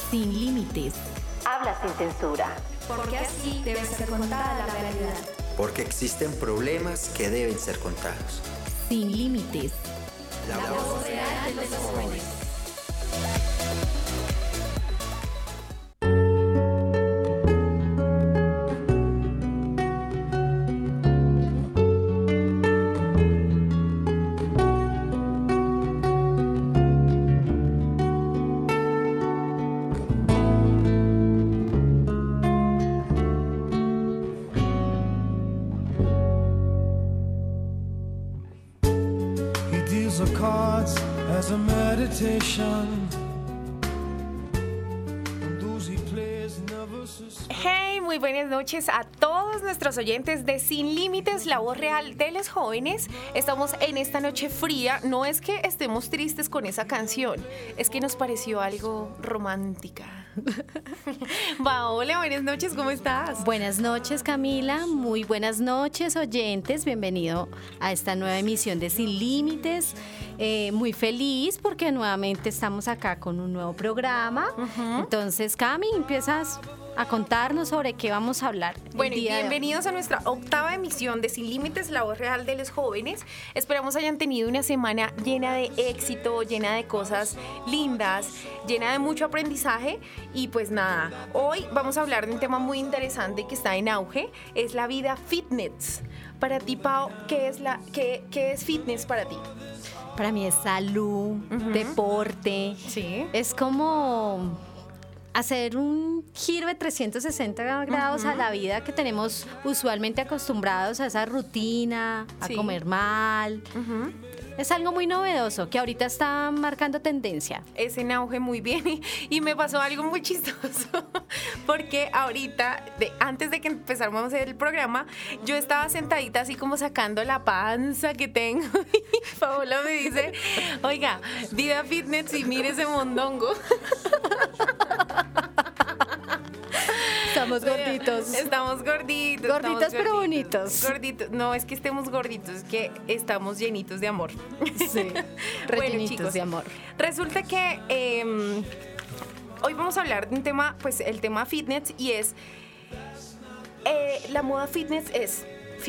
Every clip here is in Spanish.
Sin límites. Habla sin censura. Porque así debe ser contada la realidad. Porque existen problemas que deben ser contados. Sin límites. La voz real de los jóvenes. As a meditation. Hey, muy buenas noches a todos nuestros oyentes de Sin Límites, la voz real de los jóvenes. Estamos en esta noche fría. No es que estemos tristes con esa canción, es que nos pareció algo romántica. Paola, buenas noches, ¿cómo estás? Buenas noches, Camila. Muy buenas noches, oyentes. Bienvenido a esta nueva emisión de Sin Límites. Muy feliz porque nuevamente estamos acá con un nuevo programa. Entonces, Cami, empiezas a contarnos sobre qué vamos a hablar. Bueno, y bienvenidos a nuestra 8ª emisión de Sin Límites, la voz real de los jóvenes. Esperamos hayan tenido una semana llena de éxito, llena de cosas lindas, llena de mucho aprendizaje. Y pues nada, hoy vamos a hablar de un tema muy interesante que está en auge, es la vida fitness. Para ti, Pau, ¿qué es fitness para ti? Para mí es salud, deporte. Sí. Es como hacer un giro de 360 grados a la vida que tenemos usualmente acostumbrados a esa rutina, a comer mal. Es algo muy novedoso que ahorita está marcando tendencia. Es en auge, muy bien. Y me pasó algo muy chistoso porque ahorita, antes de que empezáramos a hacer el programa, yo estaba sentadita así como sacando la panza que tengo y Paola me dice, oiga, vida fitness y mire ese mondongo. Estamos gorditos. Estamos gorditos. Gorditos pero bonitos. Gorditos. No es que estemos gorditos, es que estamos llenitos de amor. Sí, bueno, chicos, de amor. Resulta que hoy vamos a hablar de un tema, pues el tema fitness, y es la moda fitness es,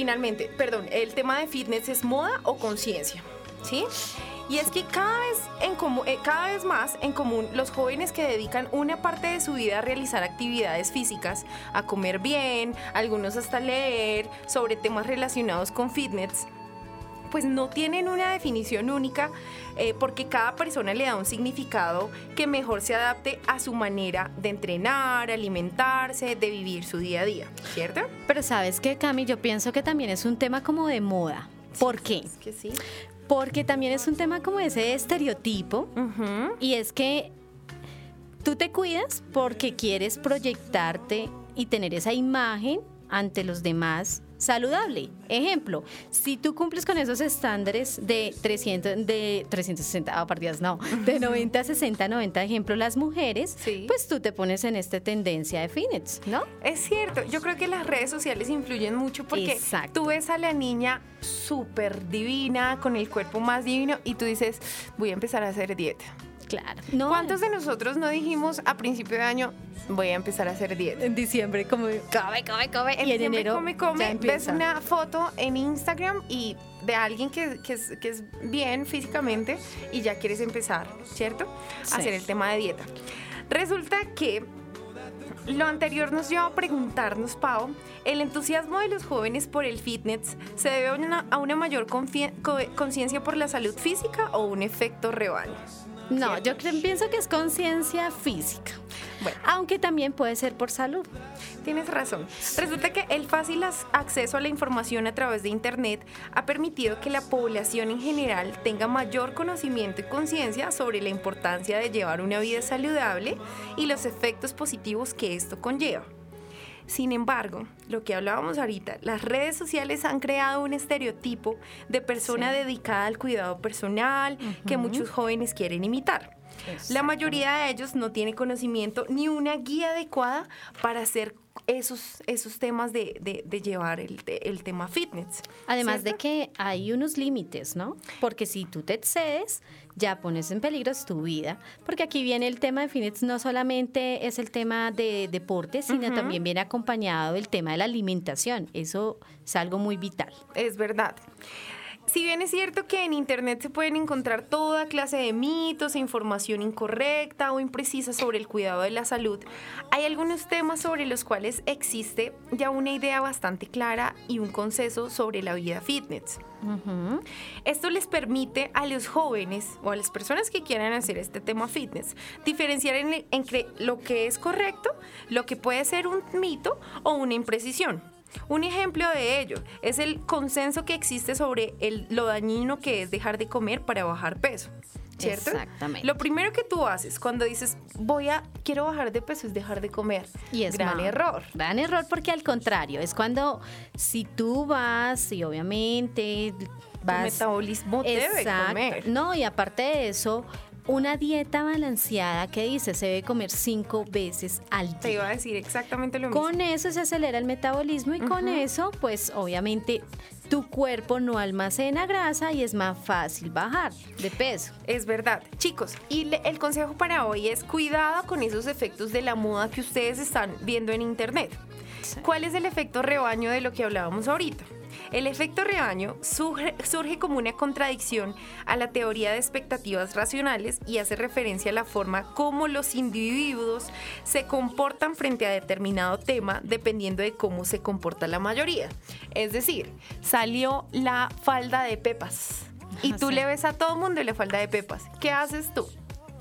el tema de fitness es moda o conciencia, ¿sí? Y es que cada vez más en común los jóvenes que dedican una parte de su vida a realizar actividades físicas, a comer bien, algunos hasta leer sobre temas relacionados con fitness, pues no tienen una definición única porque cada persona le da un significado que mejor se adapte a su manera de entrenar, alimentarse, de vivir su día a día, ¿cierto? Pero ¿sabes qué, Cami? Yo pienso que también es un tema como de moda. ¿Por qué? Es que sí. Porque también es un tema como ese estereotipo, y es que tú te cuidas porque quieres proyectarte y tener esa imagen ante los demás saludable. Ejemplo, si tú cumples con esos estándares de 360, de 90, 60, 90, ejemplo, las mujeres, sí, pues tú te pones en esta tendencia de fitness, ¿no? Es cierto, yo creo que las redes sociales influyen mucho porque tú ves a la niña súper divina, con el cuerpo más divino, y tú dices, voy a empezar a hacer dieta. Claro. No. ¿Cuántos de nosotros no dijimos a principio de año, voy a empezar a hacer dieta? En diciembre, como come, y en enero come, ves una foto en Instagram y de alguien que es bien físicamente y ya quieres empezar, ¿cierto? A hacer el tema de dieta. Resulta que lo anterior nos lleva a preguntarnos, Pau, ¿el entusiasmo de los jóvenes por el fitness se debe a una mayor conciencia por la salud física o un efecto rebaño? No, yo pienso que es conciencia física. Bueno, aunque también puede ser por salud. Tienes razón. Resulta que el fácil acceso a la información a través de Internet ha permitido que la población en general tenga mayor conocimiento y conciencia sobre la importancia de llevar una vida saludable y los efectos positivos que esto conlleva. Sin embargo, lo que hablábamos ahorita, las redes sociales han creado un estereotipo de persona dedicada al cuidado personal que muchos jóvenes quieren imitar. La mayoría de ellos no tiene conocimiento ni una guía adecuada para hacer esos temas de llevar el tema fitness. Además ¿cierto? de que hay unos límites, ¿no? Porque si tú te excedes, ya pones en peligro tu vida. Porque aquí viene el tema de fitness, no solamente es el tema de deporte, sino también viene acompañado del tema de la alimentación. Eso es algo muy vital. Es verdad. Si bien es cierto que en Internet se pueden encontrar toda clase de mitos e información incorrecta o imprecisa sobre el cuidado de la salud, hay algunos temas sobre los cuales existe ya una idea bastante clara y un consenso sobre la vida fitness. Esto les permite a los jóvenes o a las personas que quieran hacer este tema fitness diferenciar entre lo que es correcto, lo que puede ser un mito o una imprecisión. Un ejemplo de ello es el consenso que existe sobre lo dañino que es dejar de comer para bajar peso, ¿cierto? Exactamente. Lo primero que tú haces cuando dices quiero bajar de peso es dejar de comer. Y es gran mal. error. Gran error, porque al contrario, es cuando si tú vas y obviamente vas... Tu metabolismo debe comer. No, y aparte de eso, una dieta balanceada que dice se debe comer 5 veces al día. Te iba a decir exactamente lo mismo. Con eso se acelera el metabolismo y con eso, pues obviamente tu cuerpo no almacena grasa y es más fácil bajar de peso. Es verdad. Chicos, y el consejo para hoy es cuidado con esos efectos de la moda que ustedes están viendo en Internet. Sí. ¿Cuál es el efecto rebaño de lo que hablábamos ahorita? El efecto rebaño surge como una contradicción a la teoría de expectativas racionales y hace referencia a la forma como los individuos se comportan frente a determinado tema dependiendo de cómo se comporta la mayoría. Es decir, salió la falda de Pepas y tú Sí. le ves a todo mundo la falda de Pepas. ¿Qué haces tú?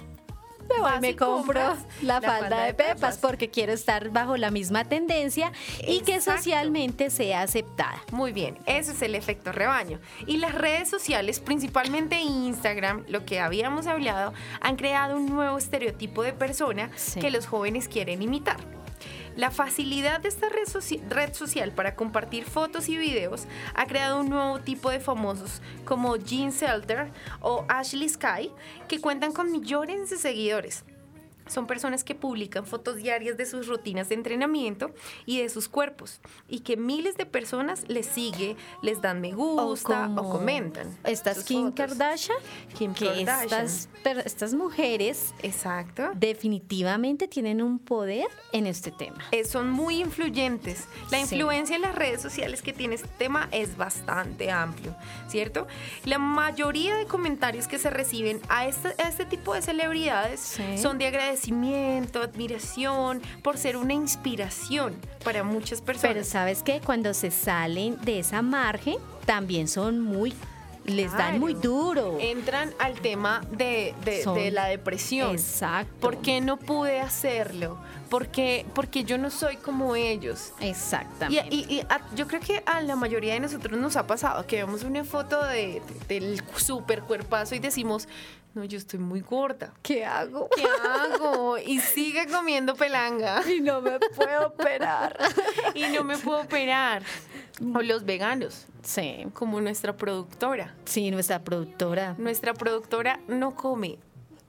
Vas Me y compro compras la falda de Pepas porque quiero estar bajo la misma tendencia y que Exacto. socialmente sea aceptada. Muy bien, ese es el efecto rebaño. Y las redes sociales, principalmente Instagram, lo que habíamos hablado, han creado un nuevo estereotipo de persona Sí. que los jóvenes quieren imitar. La facilidad de esta red social para compartir fotos y videos ha creado un nuevo tipo de famosos como Jean Selter o Ashley Sky, que cuentan con millones de seguidores. Son personas que publican fotos diarias de sus rutinas de entrenamiento y de sus cuerpos y que miles de personas les sigue, les dan me gusta o comentan. Estas sus Kim fotos. Kardashian, Kim que Kardashian. estas mujeres Exacto. definitivamente tienen un poder en este tema. Son muy influyentes. La Sí. influencia en las redes sociales que tiene este tema es bastante amplio, ¿cierto? La mayoría de comentarios que se reciben a este tipo de celebridades Sí. son de agradecimiento, admiración, por ser una inspiración para muchas personas. Pero ¿sabes qué? Cuando se salen de esa margen, también son les dan Claro. muy duro. Entran al tema de Son- la depresión. Exacto. ¿Por qué no pude hacerlo? Porque yo no soy como ellos. Exactamente. Yo creo que a la mayoría de nosotros nos ha pasado que vemos una foto del super cuerpazo y decimos, no, yo estoy muy gorda. ¿Qué hago? ¿Qué hago? Y sigue comiendo pelanga. Y no me puedo operar. Y no me puedo operar. O los veganos, Sí, como nuestra productora. sí, nuestra productora. Nuestra productora no come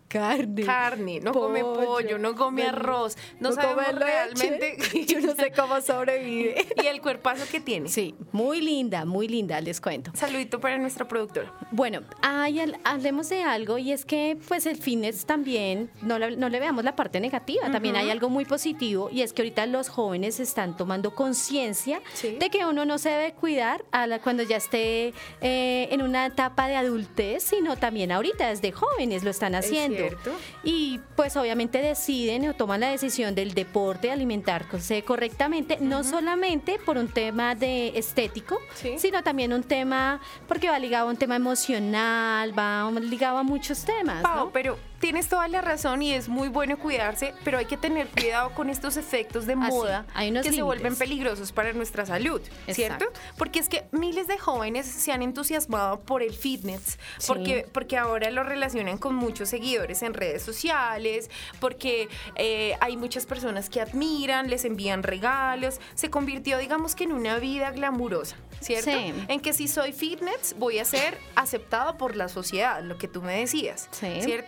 Carne. no come pollo, no come arroz, no sabemos come realmente. leche. Yo no sé cómo sobrevive. Y el cuerpazo que tiene. Sí, muy linda, les cuento. Saludito para nuestra productora. Bueno, hablemos de algo y es que pues el fitness también, no le veamos la parte negativa, también hay algo muy positivo y es que ahorita los jóvenes están tomando conciencia Sí. de que uno no se debe cuidar cuando ya esté en una etapa de adultez, sino también ahorita desde jóvenes lo están haciendo. cierto. Y pues obviamente deciden o toman la decisión del deporte, de alimentarse correctamente, no solamente por un tema de estético, Sí. sino también un tema, porque va ligado a un tema emocional, va ligado a muchos temas, Pau, ¿no? pero tienes toda la razón y es muy bueno cuidarse, pero hay que tener cuidado con estos efectos de moda hay unos que se límites. vuelven peligrosos para nuestra salud, ¿cierto? Exacto. Porque es que miles de jóvenes se han entusiasmado por el fitness, Sí. porque ahora lo relacionan con muchos seguidores en redes sociales, porque hay muchas personas que admiran, les envían regalos, se convirtió, digamos que en una vida glamurosa, ¿cierto? Sí. En que si soy fitness voy a ser aceptado por la sociedad, lo que tú me decías, Sí. ¿cierto?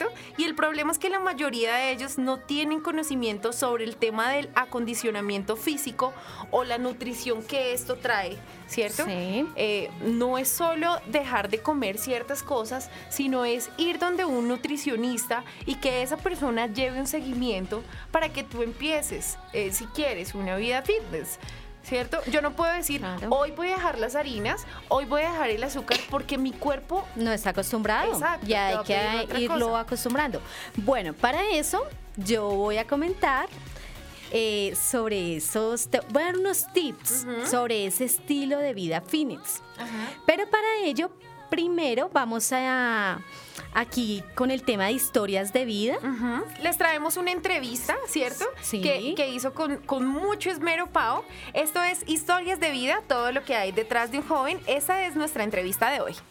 Y el problema es que la mayoría de ellos no tienen conocimiento sobre el tema del acondicionamiento físico o la nutrición que esto trae, ¿cierto? Sí. No es solo dejar de comer ciertas cosas, sino es ir donde un nutricionista y que esa persona lleve un seguimiento para que tú empieces, si quieres, una vida fitness. ¿Cierto? Yo no puedo decir, Claro. hoy voy a dejar las harinas, hoy voy a dejar el azúcar, porque mi cuerpo... No está acostumbrado. Exacto, Ya te va hay a pedir que otra irlo cosa. acostumbrando. Bueno, para eso yo voy a comentar sobre voy a dar unos tips sobre ese estilo de vida fitness. Pero para ello, primero vamos a aquí con el tema de historias de vida. Les traemos una entrevista, ¿cierto? Sí. Que hizo con mucho esmero Pau. Esto es Historias de Vida, todo lo que hay detrás de un joven. Esa es nuestra entrevista de hoy.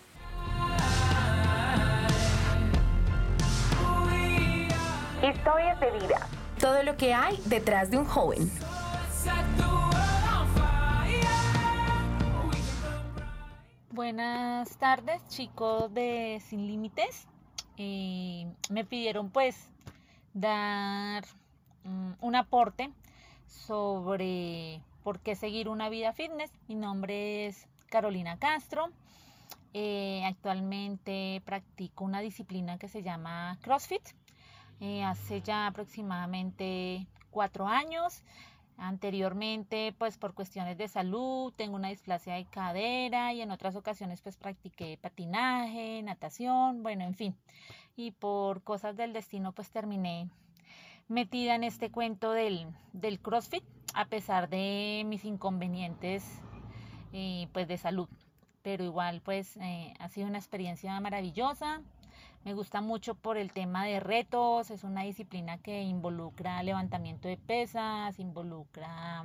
Historias de vida. Todo lo que hay detrás de un joven. Buenas tardes, chicos de Sin Límites. Me pidieron pues dar un aporte sobre por qué seguir una vida fitness. Mi nombre es Carolina Castro. Actualmente practico una disciplina que se llama CrossFit. Hace ya aproximadamente 4 años. Anteriormente, pues por cuestiones de salud, tengo una displasia de cadera y en otras ocasiones pues practiqué patinaje, natación, bueno, en fin. Y por cosas del destino pues terminé metida en este cuento del CrossFit, a pesar de mis inconvenientes pues de salud. Pero igual pues ha sido una experiencia maravillosa. Me gusta mucho por el tema de retos, es una disciplina que involucra levantamiento de pesas, involucra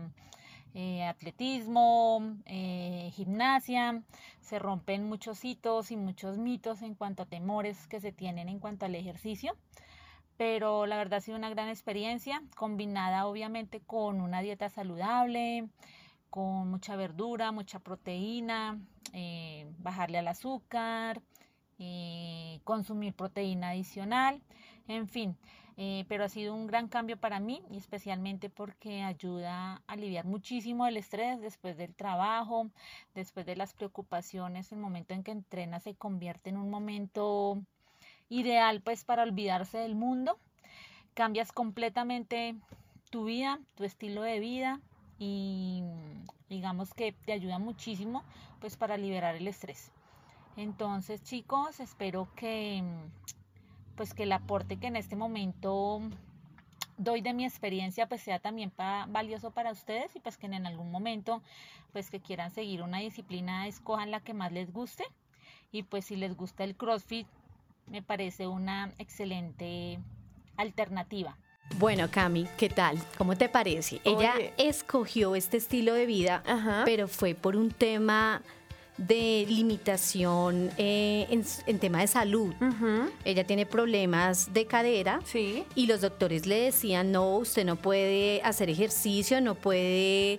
atletismo, gimnasia, se rompen muchos hitos y muchos mitos en cuanto a temores que se tienen en cuanto al ejercicio, pero la verdad ha sido una gran experiencia, combinada obviamente con una dieta saludable, con mucha verdura, mucha proteína, bajarle al azúcar, consumir proteína adicional, en fin, pero ha sido un gran cambio para mí y especialmente porque ayuda a aliviar muchísimo el estrés después del trabajo, después de las preocupaciones. El momento en que entrenas se convierte en un momento ideal pues para olvidarse del mundo, cambias completamente tu vida, tu estilo de vida y digamos que te ayuda muchísimo pues para liberar el estrés. Entonces, chicos, espero que pues que el aporte que en este momento doy de mi experiencia pues sea también valioso para ustedes y pues que en algún momento pues que quieran seguir una disciplina escojan la que más les guste y pues si les gusta el CrossFit me parece una excelente alternativa. Bueno, Cami, ¿qué tal? ¿Cómo te parece? Ella escogió este estilo de vida, pero fue por un tema de limitación en tema de salud. Ella tiene problemas de cadera y los doctores le decían, no, usted no puede hacer ejercicio, no puede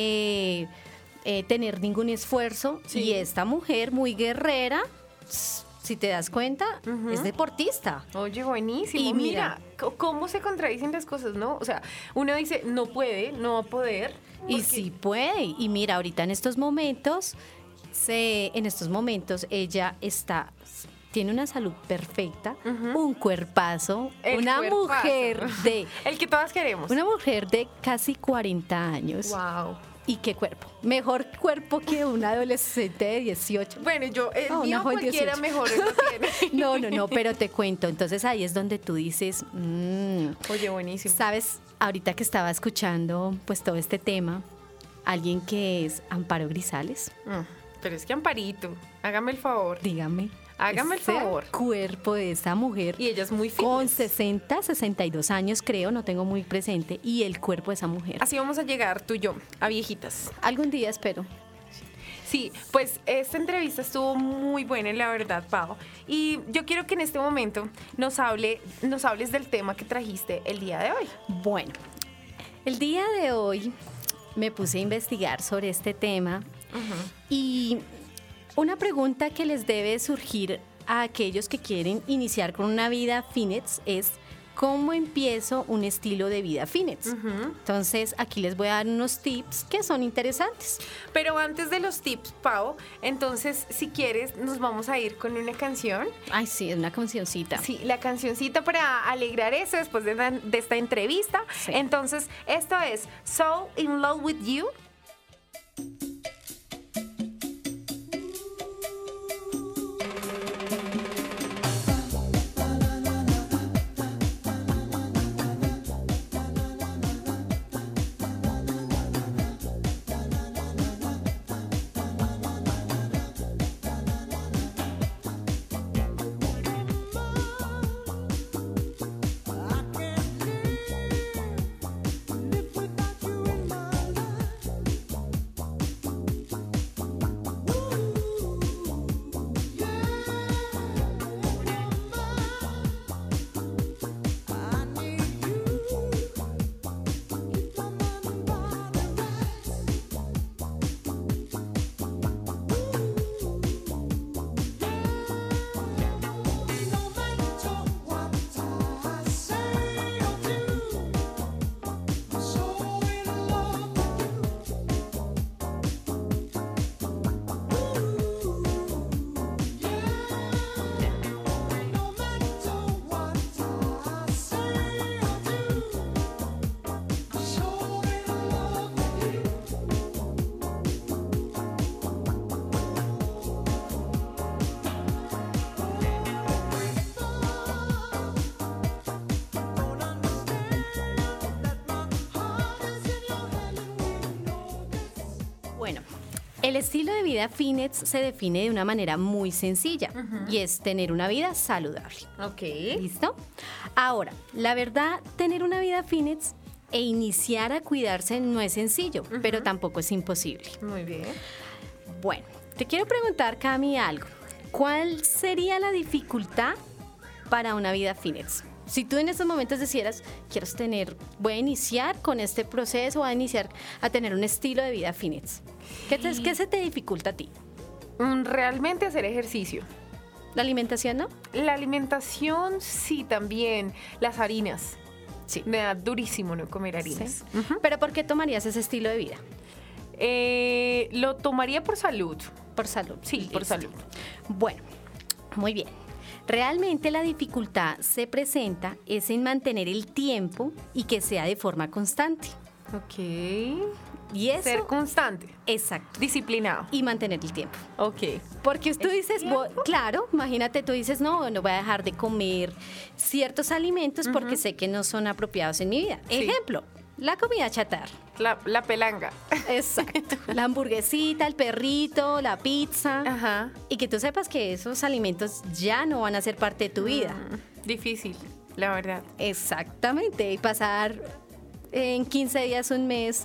tener ningún esfuerzo. Y esta mujer muy guerrera, si te das cuenta, es deportista. Oye, buenísimo. Y mira, cómo se contradicen las cosas, ¿no? O sea, uno dice, no puede, no va a poder. Y sí puede. Y mira, ahorita en estos momentos ella tiene una salud perfecta, un cuerpazo, mujer de... El que todas queremos. Una mujer de casi 40 años. Wow. ¿Y qué cuerpo? Mejor cuerpo que una adolescente de 18. Bueno, mío cualquiera 18. mejor lo tiene. No, pero te cuento. Entonces ahí es donde tú dices... Oye, buenísimo. ¿Sabes? Ahorita que estaba escuchando pues todo este tema, alguien que es Amparo Grisales... Pero es que Amparito, hágame el favor. Dígame. Hágame el favor. Cuerpo de esa mujer. Y ella es muy fitness. Con 62 años, creo, no tengo muy presente. Y el cuerpo de esa mujer. Así vamos a llegar tú y yo, a viejitas. Algún día espero. Sí, pues esta entrevista estuvo muy buena, la verdad, Pau. Y yo quiero que en este momento nos hables del tema que trajiste el día de hoy. Bueno, el día de hoy me puse a investigar sobre este tema y una pregunta que les debe surgir a aquellos que quieren iniciar con una vida fitness es cómo empiezo un estilo de vida fitness. Entonces, aquí les voy a dar unos tips que son interesantes. Pero antes de los tips, Pau, entonces, si quieres, nos vamos a ir con una canción. Ay, sí, es una cancioncita. Sí, la cancioncita para alegrar eso después de esta entrevista. Sí. Entonces, esto es So In Love With You. Bueno, el estilo de vida fitness se define de una manera muy sencilla y es tener una vida saludable. Ok. ¿Listo? Ahora, la verdad, tener una vida fitness e iniciar a cuidarse no es sencillo, pero tampoco es imposible. Muy bien. Bueno, te quiero preguntar, Cami, algo. ¿Cuál sería la dificultad para una vida fitness? Si tú en estos momentos decieras, voy a iniciar con este proceso, voy a iniciar a tener un estilo de vida fitness, ¿qué se te dificulta a ti? Realmente hacer ejercicio. ¿La alimentación no? La alimentación, sí, también. Las harinas. Sí. Me da durísimo no comer harinas. Sí. ¿Pero por qué tomarías ese estilo de vida? Lo tomaría por salud. Por salud. Sí, por Listo. salud. Bueno, muy bien. Realmente la dificultad se presenta es en mantener el tiempo y que sea de forma constante. Ok. Y eso, Ser constante. exacto. Disciplinado. Y mantener el tiempo. Ok. Porque tú dices, claro, imagínate, tú dices, no voy a dejar de comer ciertos alimentos porque sé que no son apropiados en mi vida. Sí. Ejemplo, la comida chatarra. La pelanga. Exacto. La hamburguesita, el perrito, la pizza. Ajá. Y que tú sepas que esos alimentos ya no van a ser parte de tu vida. Difícil, la verdad. Exactamente. Y pasar en 15 días, un mes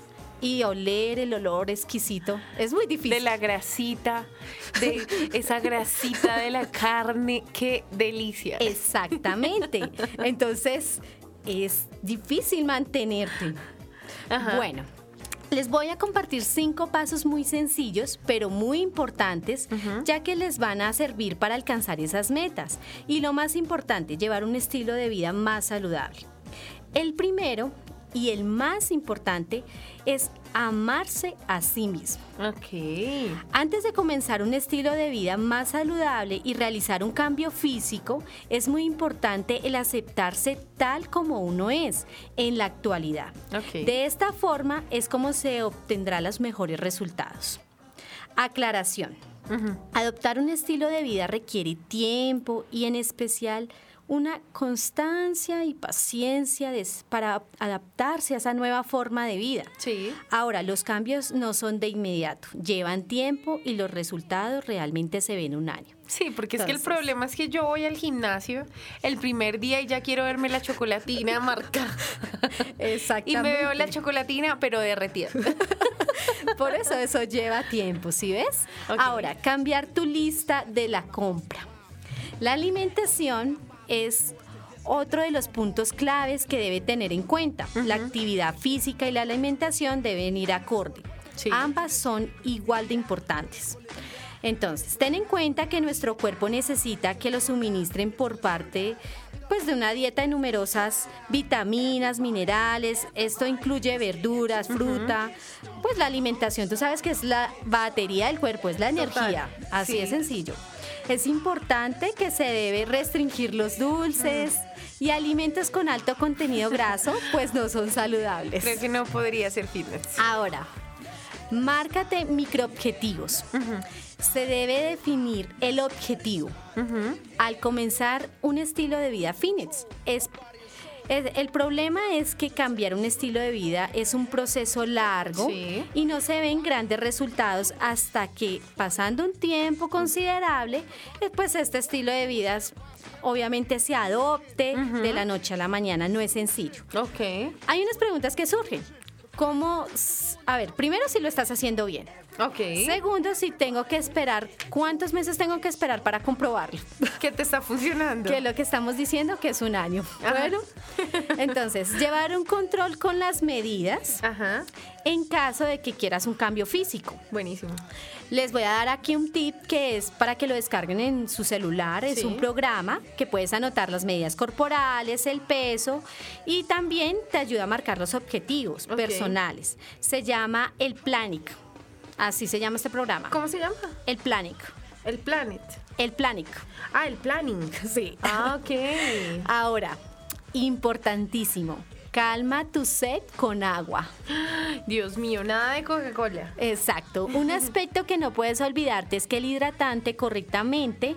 y oler el olor exquisito es muy difícil. De la grasita, de esa grasita de la carne, qué delicia. Exactamente. Entonces, es difícil mantenerte. Ajá. Bueno, les voy a compartir 5 pasos muy sencillos, pero muy importantes, ya que les van a servir para alcanzar esas metas. Y lo más importante, llevar un estilo de vida más saludable. El primero y el más importante es amarse a sí mismo. Ok. Antes de comenzar un estilo de vida más saludable y realizar un cambio físico, es muy importante el aceptarse tal como uno es en la actualidad. Ok. De esta forma es como se obtendrán los mejores resultados. Aclaración. Adoptar un estilo de vida requiere tiempo y en especial una constancia y paciencia para adaptarse a esa nueva forma de vida. Sí. Ahora, los cambios no son de inmediato, llevan tiempo y los resultados realmente se ven un año. Sí, porque es que el Entonces, problema es que yo voy al gimnasio el primer día y ya quiero verme la chocolatina marcada. Exactamente. Y me veo la chocolatina, pero derretida. Por eso lleva tiempo, ¿sí ves? Ok. Ahora, cambiar tu lista de la compra. La alimentación es otro de los puntos claves que debe tener en cuenta. La actividad física y la alimentación deben ir acorde. Sí. Ambas son igual de importantes. Entonces, ten en cuenta que nuestro cuerpo necesita que lo suministren por parte pues de una dieta de numerosas vitaminas, minerales. Esto incluye verduras, fruta, pues la alimentación. Tú sabes que es la batería del cuerpo, es la energía. Así de sencillo. Es importante que se debe restringir los dulces y alimentos con alto contenido graso, pues no son saludables. Creo que no podría ser fitness. Ahora, márcate microobjetivos. Se debe definir el objetivo. Al comenzar un estilo de vida fitness. El problema es que cambiar un estilo de vida es un proceso largo y no se ven grandes resultados hasta que, pasando un tiempo considerable, pues este estilo de vida obviamente se adopte de la noche a la mañana. No es sencillo. Ok. Hay unas preguntas que surgen. ¿Cómo? A ver, primero, si lo estás haciendo bien. Ok. Segundo, si tengo que esperar, ¿cuántos meses tengo que esperar para comprobarlo? ¿Qué te está funcionando? Que lo que estamos diciendo que es un año. Bueno, entonces, llevar un control con las medidas en caso de que quieras un cambio físico. Buenísimo. Les voy a dar aquí un tip que es para que lo descarguen en su celular. Es un programa que puedes anotar las medidas corporales, el peso y también te ayuda a marcar los objetivos personales. Se llama el Planic. Así se llama este programa. ¿Cómo se llama? El Planic. El Planet. El Planic. Ah, el Planning. Sí. Ah, ok. Ahora, importantísimo. Calma tu sed con agua. Dios mío, nada de Coca-Cola. Exacto. Un aspecto que no puedes olvidarte es que el hidratante correctamente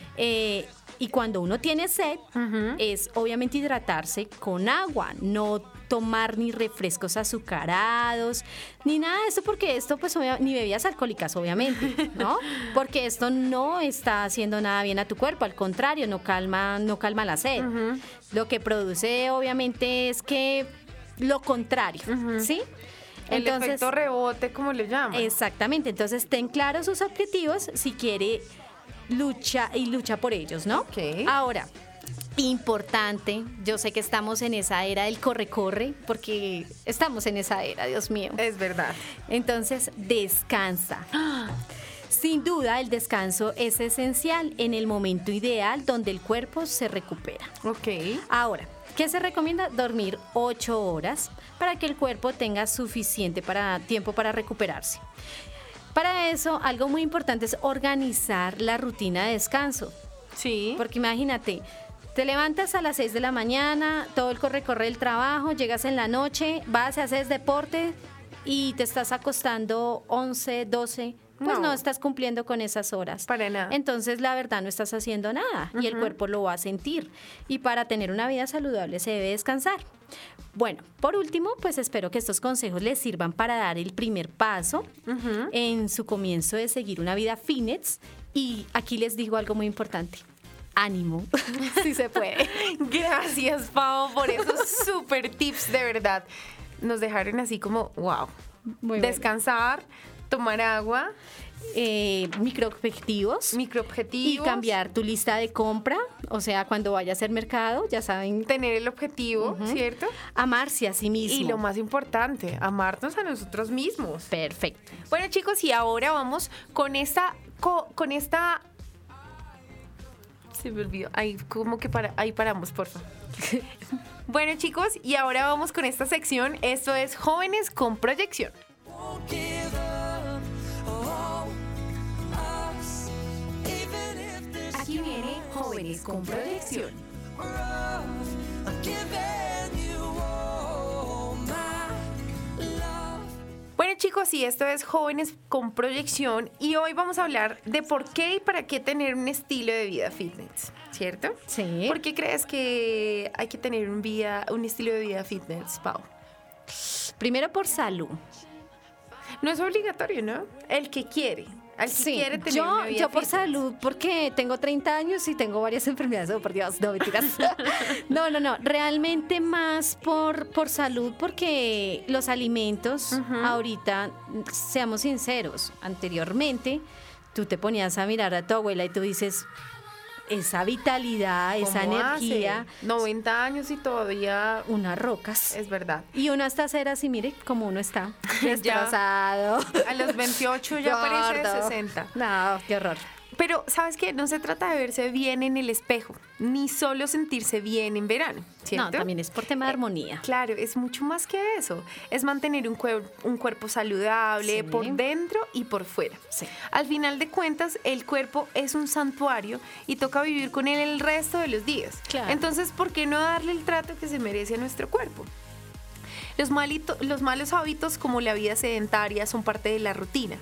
y cuando uno tiene sed es obviamente hidratarse con agua, no tomar ni refrescos azucarados, ni nada de eso, porque esto pues ni bebidas alcohólicas obviamente, ¿no? Porque esto no está haciendo nada bien a tu cuerpo, al contrario, no calma la sed. Lo que produce obviamente es que lo contrario, ¿sí? El efecto rebote, como le llaman. Exactamente, entonces ten claros sus objetivos si quiere lucha por ellos, ¿no? Ok. Ahora, importante, yo sé que estamos en esa era del corre-corre, porque estamos en esa era, Dios mío. Es verdad. Entonces, descansa. Sin duda, el descanso es esencial en el momento ideal donde el cuerpo se recupera. Ok. Ahora, ¿qué se recomienda? Dormir 8 horas para que el cuerpo tenga suficiente tiempo para recuperarse. Para eso, algo muy importante es organizar la rutina de descanso. Sí. Porque imagínate, te levantas a las 6 de la mañana, todo el corre del trabajo, llegas en la noche, vas a hacer deporte y te estás acostando 11, 12. Pues no estás cumpliendo con esas horas. Para nada. Entonces, la verdad, no estás haciendo nada y el cuerpo lo va a sentir. Y para tener una vida saludable se debe descansar. Bueno, por último, pues espero que estos consejos les sirvan para dar el primer paso en su comienzo de seguir una vida fitness. Y aquí les digo algo muy importante. Ánimo, si se puede. Gracias, Pau, por esos super tips, de verdad. Nos dejaron así como, wow. Muy Descansar, tomar agua. Microobjetivos y cambiar tu lista de compra, o sea, cuando vayas al mercado, ya saben, tener el objetivo, ¿cierto? Amarse a sí mismo. Y lo más importante, amarnos a nosotros mismos. Perfecto. Bueno, chicos, y ahora vamos con esta se me olvidó. Ahí como que ahí paramos, por favor. Bueno, chicos, y ahora vamos con esta sección. Esto es Jóvenes con Proyección. Aquí viene Jóvenes con Proyección. Bueno, chicos, y esto es Jóvenes con Proyección y hoy vamos a hablar de por qué y para qué tener un estilo de vida fitness, ¿cierto? Sí. ¿Por qué crees que hay que tener un estilo de vida fitness, Pau? Primero por salud. No es obligatorio, ¿no? El que quiere. Al que quiere tener una vida yo por fitness. salud, porque tengo 30 años y tengo varias enfermedades. Oh, por Dios, no, mentiras. No. Realmente más por salud, porque los alimentos, ahorita, seamos sinceros, anteriormente, tú te ponías a mirar a tu abuela y tú dices, esa vitalidad, esa ¿Cómo energía. hace? 90 años y todavía... Unas rocas. Es verdad. Y uno hasta hacer así, mire cómo uno está destrozado. A los 28 ya parece de Gordo. 60. No, qué horror. Pero, ¿sabes qué? No se trata de verse bien en el espejo, ni solo sentirse bien en verano, ¿cierto? No, también es por tema de armonía. Claro, es mucho más que eso. Es mantener un cuerpo saludable Sí. por dentro y por fuera. Sí. Al final de cuentas, el cuerpo es un santuario y toca vivir con él el resto de los días. Claro. Entonces, ¿por qué no darle el trato que se merece a nuestro cuerpo? Los malos hábitos como la vida sedentaria son parte de la rutina.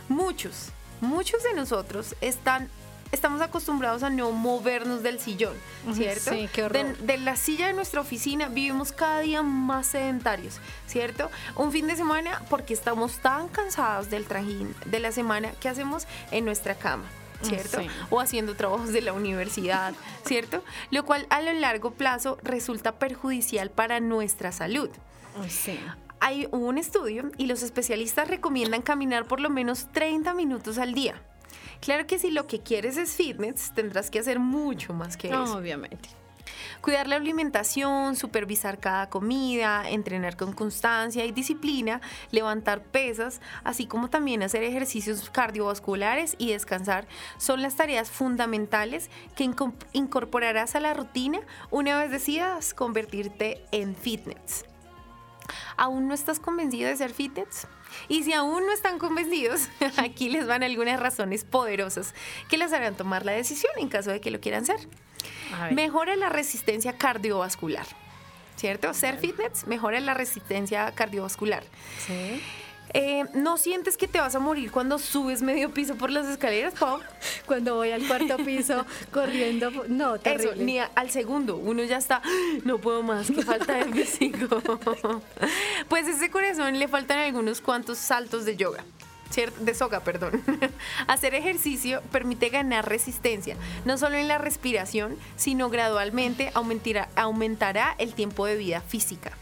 Muchos de nosotros estamos acostumbrados a no movernos del sillón, ¿cierto? Sí, qué horror. De la silla de nuestra oficina vivimos cada día más sedentarios, ¿cierto? Un fin de semana porque estamos tan cansados del trajín de la semana, ¿qué hacemos? En nuestra cama, ¿cierto? Sí. O haciendo trabajos de la universidad, ¿cierto? Lo cual a lo largo plazo resulta perjudicial para nuestra salud. Sí. Hay un estudio y los especialistas recomiendan caminar por lo menos 30 minutos al día. Claro que si lo que quieres es fitness, tendrás que hacer mucho más que eso. Obviamente. Cuidar la alimentación, supervisar cada comida, entrenar con constancia y disciplina, levantar pesas, así como también hacer ejercicios cardiovasculares y descansar, son las tareas fundamentales que incorporarás a la rutina una vez decidas convertirte en fitness. ¿Aún no estás convencido de ser fitness? Y si aún no están convencidos, aquí les van algunas razones poderosas que les harán tomar la decisión en caso de que lo quieran ser. A ver. Mejora la resistencia cardiovascular, ¿cierto? Ser fitness mejora la resistencia cardiovascular. Sí. ¿No sientes que te vas a morir cuando subes medio piso por las escaleras, Pau? Cuando voy al cuarto piso corriendo, no, terrible. Eso, ni al segundo, uno ya está, no puedo más, que falta de físico. Pues a ese corazón le faltan algunos cuantos saltos de yoga. De soga, perdón. Hacer ejercicio permite ganar resistencia, no solo en la respiración, sino gradualmente aumentará el tiempo de vida física.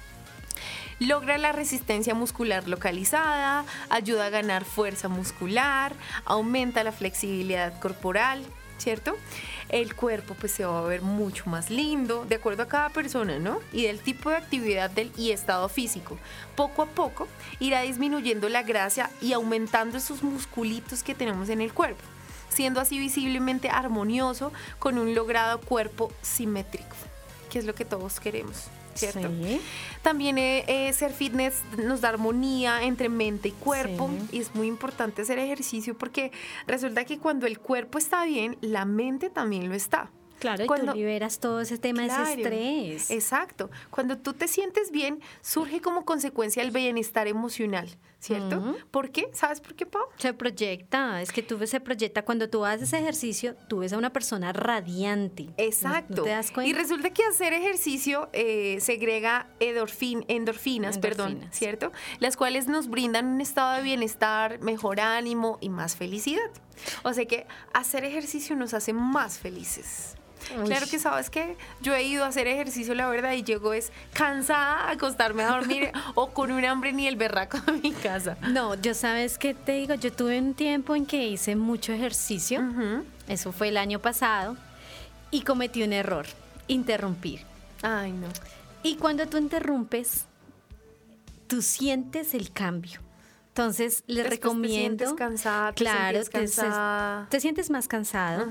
Logra la resistencia muscular localizada, ayuda a ganar fuerza muscular, aumenta la flexibilidad corporal, ¿cierto? El cuerpo pues se va a ver mucho más lindo, de acuerdo a cada persona, ¿no? Y del tipo de actividad y estado físico. Poco a poco irá disminuyendo la grasa y aumentando esos musculitos que tenemos en el cuerpo, siendo así visiblemente armonioso con un logrado cuerpo simétrico, que es lo que todos queremos, ¿cierto? Sí. También ser fitness nos da armonía entre mente y cuerpo, Sí. y es muy importante hacer ejercicio porque resulta que cuando el cuerpo está bien, la mente también lo está. Claro, y tú liberas todo ese tema de ese estrés. Exacto. Cuando tú te sientes bien, surge como consecuencia el bienestar emocional, ¿cierto? Ujú. ¿Por qué? ¿Sabes por qué, Pau? Se proyecta, es que se proyecta. Cuando tú haces ejercicio, tú ves a una persona radiante. Exacto. ¿No te das cuenta? Y resulta que hacer ejercicio segrega endorfinas, ¿cierto? Las cuales nos brindan un estado de bienestar, mejor ánimo y más felicidad. O sea que hacer ejercicio nos hace más felices. Uy. Claro que sabes que yo he ido a hacer ejercicio, la verdad, y llego cansada a acostarme a dormir o con un hambre ni el berraco a mi casa. No, yo sabes qué te digo, yo tuve un tiempo en que hice mucho ejercicio, eso fue el año pasado, y cometí un error, interrumpir. Ay, no. Y cuando tú interrumpes, tú sientes el cambio. Entonces, les Después recomiendo. te sientes cansada, claro, cansada. te sientes más cansado.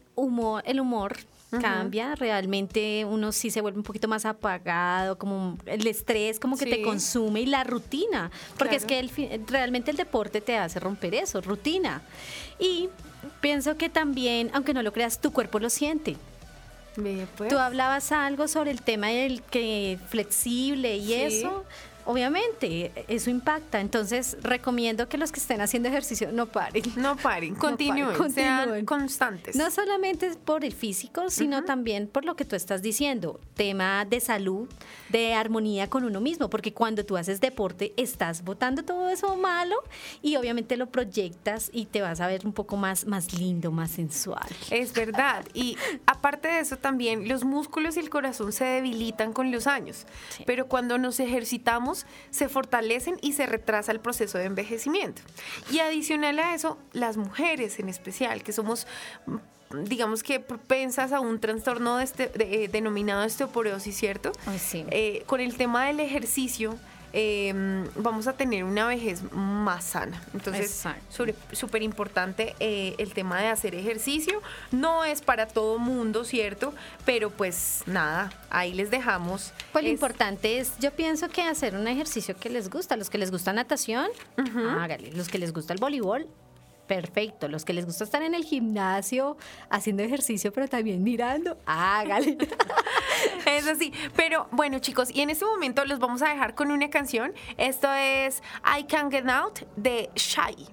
El humor cambia, realmente uno sí se vuelve un poquito más apagado, como el estrés como que Sí. te consume y la rutina, porque es Claro. que realmente el deporte te hace romper eso, rutina. Y pienso que también, aunque no lo creas, tu cuerpo lo siente. Ve, pues. Tú hablabas algo sobre el tema del que flexible y Sí. eso. Obviamente, eso impacta. Entonces, recomiendo que los que estén haciendo ejercicio no paren. No paren, continúen, continúen. sean constantes. No solamente por el físico, sino también por lo que tú estás diciendo, tema de salud, de armonía con uno mismo, porque cuando tú haces deporte estás botando todo eso malo y obviamente lo proyectas y te vas a ver un poco más lindo, más sensual. Es verdad. Y aparte de eso también, los músculos y el corazón se debilitan con los años. Sí. Pero cuando nos ejercitamos, se fortalecen y se retrasa el proceso de envejecimiento. Y adicional a eso, las mujeres en especial, que somos digamos que propensas a un trastorno denominado osteoporosis, ¿cierto? Ay, sí. Con el tema del ejercicio, vamos a tener una vejez más sana. Entonces, súper importante el tema de hacer ejercicio. No es para todo mundo, ¿cierto? Pero pues nada, ahí les dejamos. Pues lo importante es, yo pienso que hacer un ejercicio que les gusta. Los que les gusta natación, hágale. Los que les gusta el voleibol, perfecto. Los que les gusta estar en el gimnasio haciendo ejercicio, pero también mirando, hágale. Es así. Pero bueno, chicos, y en este momento los vamos a dejar con una canción. Esto es I Can't Get Out de Shai.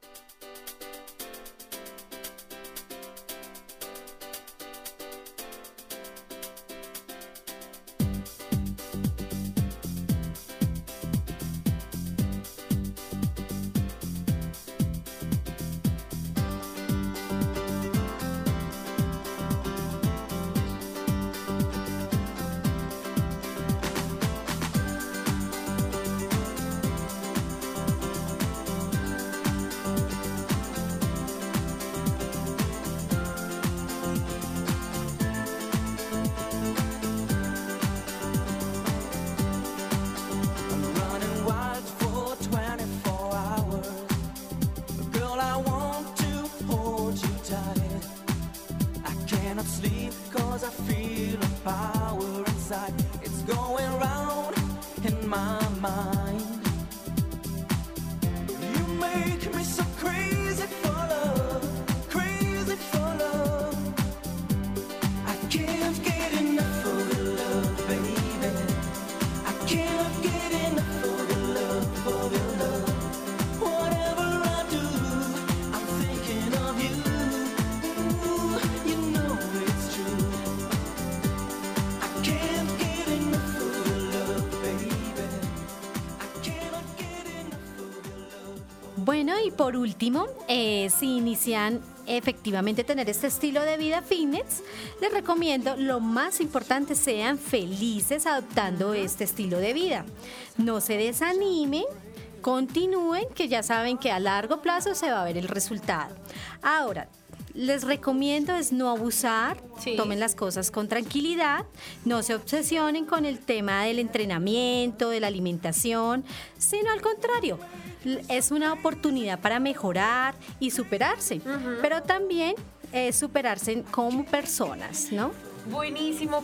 Bueno, y por último, si inician efectivamente tener este estilo de vida fitness, les recomiendo, lo más importante, sean felices adoptando este estilo de vida. No se desanimen, continúen, que ya saben que a largo plazo se va a ver el resultado. Ahora, les recomiendo es no abusar, tomen las cosas con tranquilidad, no se obsesionen con el tema del entrenamiento, de la alimentación, sino al contrario, es una oportunidad para mejorar y superarse, pero también superarse como personas, ¿no? Buenísimo,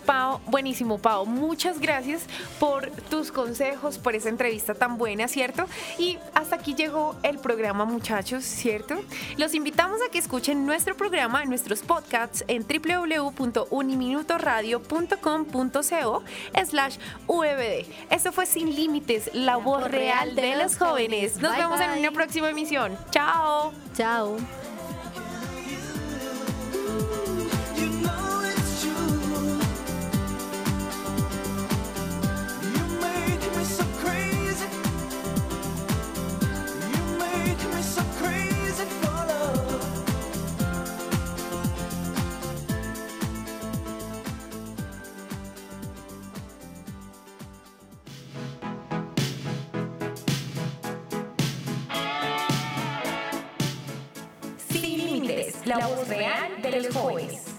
Pau. Muchas gracias por tus consejos, por esa entrevista tan buena, ¿cierto? Y hasta aquí llegó el programa, muchachos, ¿cierto? Los invitamos a que escuchen nuestro programa, nuestros podcasts en www.uniminutoradio.com.co/UBD. Esto fue Sin Límites, la voz real de los jóvenes. Nos vemos en una próxima emisión. ¡Chao! ¡Chao! La voz real de los jóvenes.